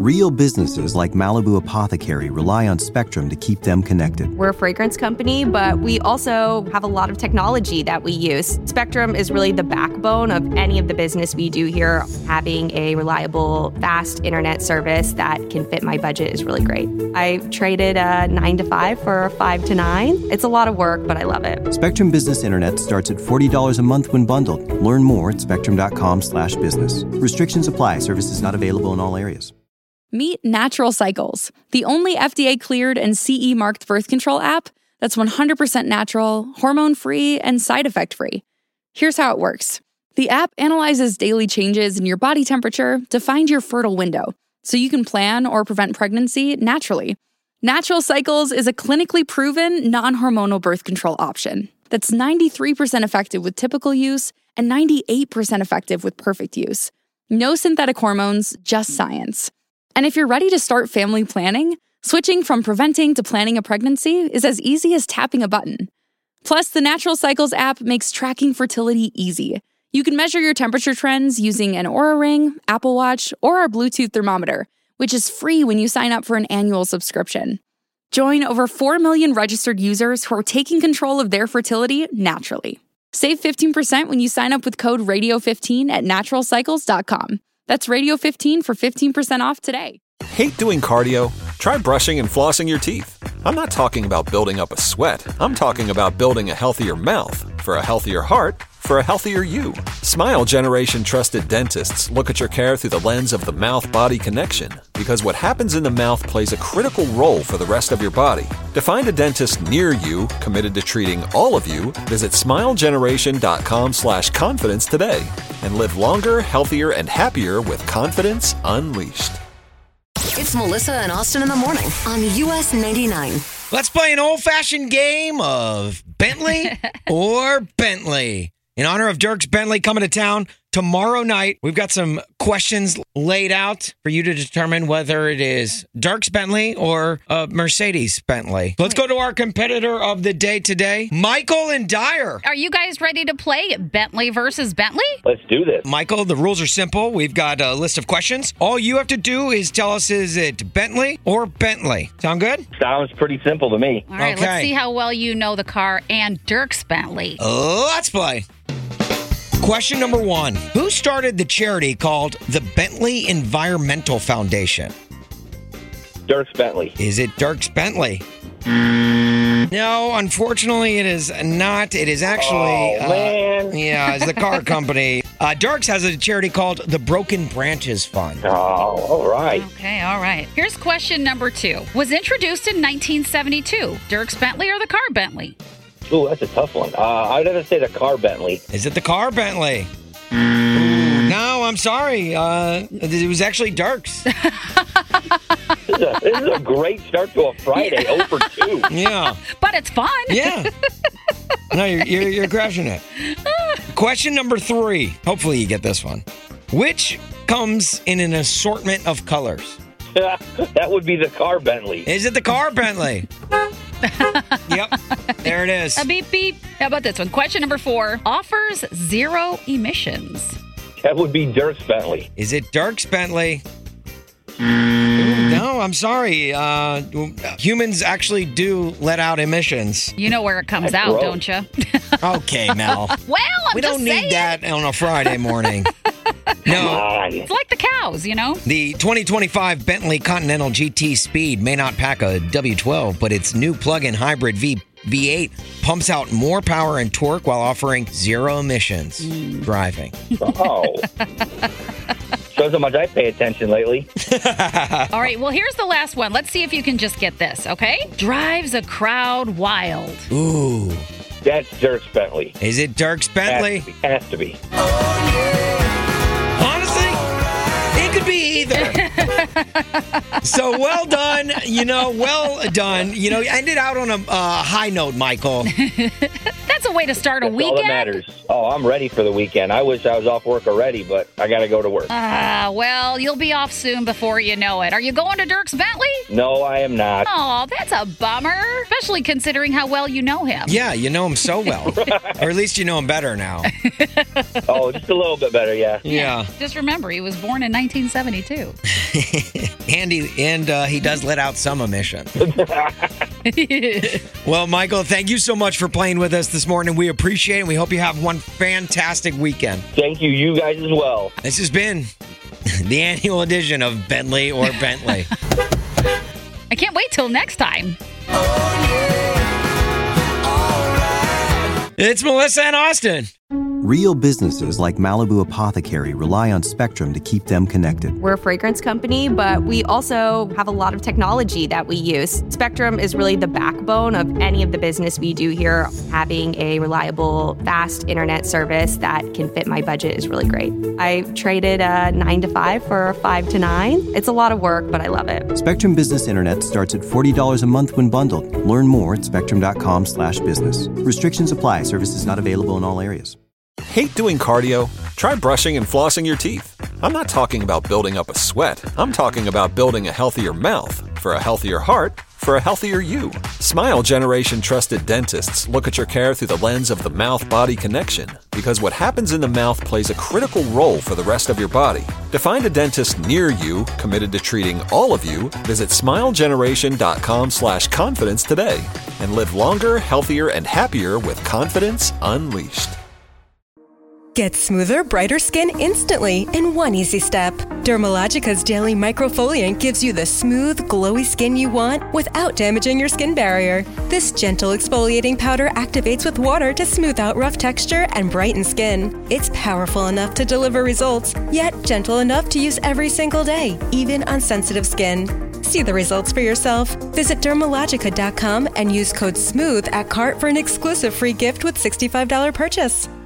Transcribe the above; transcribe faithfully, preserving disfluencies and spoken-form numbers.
Real businesses like Malibu Apothecary rely on Spectrum to keep them connected. We're a fragrance company, but we also have a lot of technology that we use. Spectrum is really the backbone of any of the business we do here. Having a reliable, fast internet service that can fit my budget is really great. I traded a nine to five for a five to nine. It's a lot of work, but I love it. Spectrum Business Internet starts at forty dollars a month when bundled. Learn more at spectrum.com slash business. Restrictions apply. Services not available in all areas. Meet Natural Cycles, the only F D A-cleared and C E-marked birth control app that's one hundred percent natural, hormone-free, and side effect-free. Here's how it works. The app analyzes daily changes in your body temperature to find your fertile window, so you can plan or prevent pregnancy naturally. Natural Cycles is a clinically proven, non-hormonal birth control option that's ninety-three percent effective with typical use and ninety-eight percent effective with perfect use. No synthetic hormones, just science. And if you're ready to start family planning, switching from preventing to planning a pregnancy is as easy as tapping a button. Plus, the Natural Cycles app makes tracking fertility easy. You can measure your temperature trends using an Oura Ring, Apple Watch, or our Bluetooth thermometer, which is free when you sign up for an annual subscription. Join over four million registered users who are taking control of their fertility naturally. Save fifteen percent when you sign up with code radio fifteen at natural cycles dot com. That's radio fifteen for fifteen percent off today. Hate doing cardio? Try brushing and flossing your teeth. I'm not talking about building up a sweat. I'm talking about building a healthier mouth. For a healthier heart, for a healthier you. Smile Generation trusted dentists look at your care through the lens of the mouth-body connection, because what happens in the mouth plays a critical role for the rest of your body. To find a dentist near you committed to treating all of you, visit smilegeneration.com slash confidence today and live longer, healthier, and happier with confidence unleashed. It's Melissa and Austin in the morning on U S ninety-nine. Let's play an old-fashioned game of Bentley or Bentley. In honor of Dierks Bentley coming to town tomorrow night, we've got some questions laid out for you to determine whether it is Dierks Bentley or uh, Mercedes Bentley. Let's go to our competitor of the day today, Michael and Dyer. Are you guys ready to play Bentley versus Bentley? Let's do this. Michael, the rules are simple. We've got a list of questions. All you have to do is tell us, is it Bentley or Bentley? Sound good? Sounds pretty simple to me. All right, Okay. let's see how well you know the car and Dierks Bentley. Let's play. Question number one. Who started the charity called the Bentley Environmental Foundation? Dierks Bentley. Is it Dierks Bentley? No, unfortunately, it is not. It is actually... Oh, man. Uh, yeah, it's the car company. Uh, Dierks has a charity called the Broken Branches Fund. Oh, all right. Okay, all right. Here's question number two. Was introduced in nineteen seventy-two. Dierks Bentley or the car Bentley? Ooh, that's a tough one. Uh, I'd have to say the car Bentley. Is it the car Bentley? Ooh, no, I'm sorry. Uh, it was actually Dierks. This is, a, this is a great start to a Friday, oh for two. Yeah. But it's fun. Yeah. No, you're, you're, you're crushing it. Question number three. Hopefully you get this one. Which comes in an assortment of colors? That would be the car Bentley. Is it the car Bentley? Yep. There it is. A beep beep. How about this one? Question number four. Offers zero emissions. That would be Dierks Bentley. Is it Dierks Bentley? Ooh, no, I'm sorry. Uh, humans actually do let out emissions. You know where it comes That's out, gross. don't you? Okay, Mel. Well, I'm we just don't need saying. that on a Friday morning. No. It's like the cows, you know? The twenty twenty-five Bentley Continental G T Speed may not pack a W twelve, but its new plug-in hybrid V V8 pumps out more power and torque while offering zero emissions Mm. driving. Oh. Shows how much I pay attention lately. All right, well, here's the last one. Let's see if you can just get this, okay? Drives a crowd wild. Ooh. That's Dierks Bentley. Is it Dierks Bentley? Has to be. Has to be. Honestly, it could be either. So well done. You know, well done. You know, you ended out on a uh, high note, Michael. That's a way to start a That's weekend. all that matters. Oh, I'm ready for the weekend. I wish I was off work already, but I got to go to work. Ah, uh, well, you'll be off soon before you know it. Are you going to Dirks Bentley? No, I am not. Oh, that's a bummer, especially considering how well you know him. Yeah, you know him so well. Or at least you know him better now. Oh, just a little bit better, yeah. Yeah. Just remember, he was born in nineteen seventy-two. Andy, and uh, he does let out some emission. Well, Michael, thank you so much for playing with us this morning. We appreciate it. We hope you have one fantastic weekend. Thank you. You guys as well. This has been the annual edition of Bentley or Bentley. I can't wait till next time. It's Melissa and Austin. Real businesses like Malibu Apothecary rely on Spectrum to keep them connected. We're a fragrance company, but we also have a lot of technology that we use. Spectrum is really the backbone of any of the business we do here. Having a reliable, fast internet service that can fit my budget is really great. I traded a nine to five for a five to nine. It's a lot of work, but I love it. Spectrum Business Internet starts at forty dollars a month when bundled. Learn more at spectrum.com slash business. Restrictions apply. Services not available in all areas. Hate doing cardio? Try brushing and flossing your teeth. I'm not talking about building up a sweat. I'm talking about building a healthier mouth. For a healthier heart, for a healthier you. Smile Generation trusted dentists look at your care through the lens of the mouth-body connection, because what happens in the mouth plays a critical role for the rest of your body. To find a dentist near you committed to treating all of you, visit smilegeneration.com slash confidence today and live longer, healthier, and happier with confidence unleashed. Get smoother, brighter skin instantly in one easy step. Dermalogica's Daily Microfoliant gives you the smooth, glowy skin you want without damaging your skin barrier. This gentle exfoliating powder activates with water to smooth out rough texture and brighten skin. It's powerful enough to deliver results, yet gentle enough to use every single day, even on sensitive skin. See the results for yourself. Visit dermalogica dot com and use code SMOOTH at cart for an exclusive free gift with sixty-five dollars purchase.